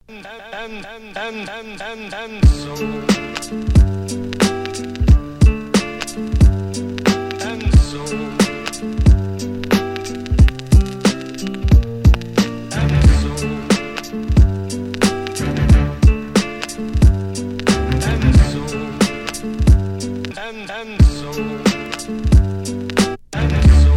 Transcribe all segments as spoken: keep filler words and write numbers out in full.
and and and and and and so and so and so and so and and so and so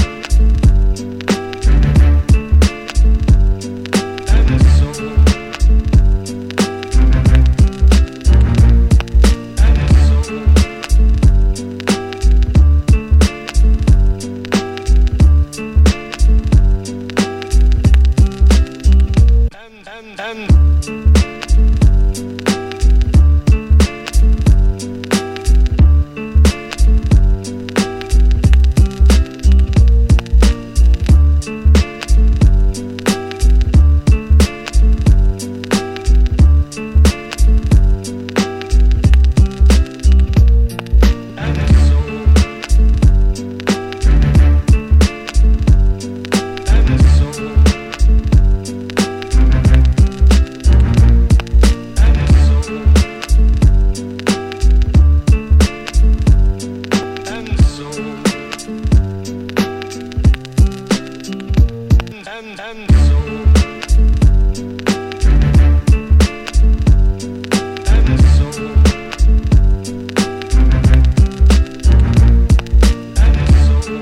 and and and and so and so and so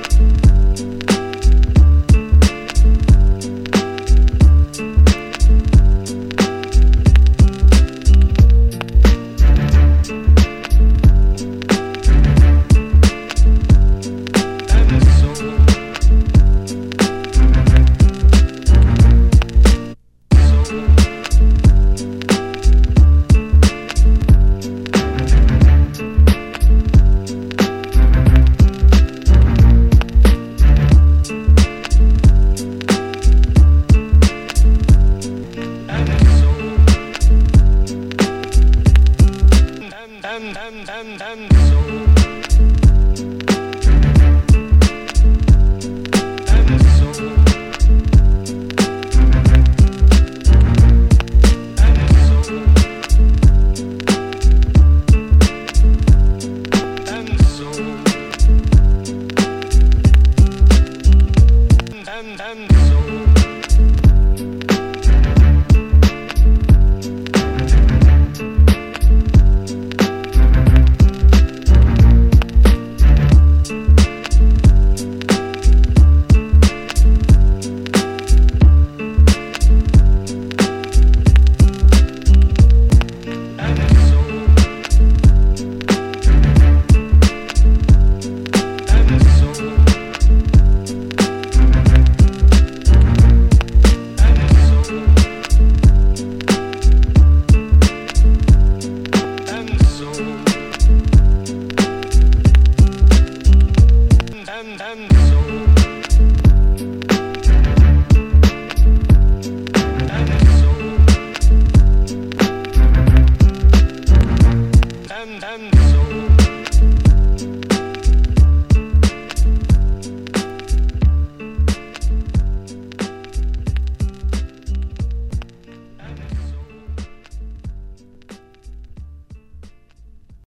and and and and so and so and so and so and and so and and so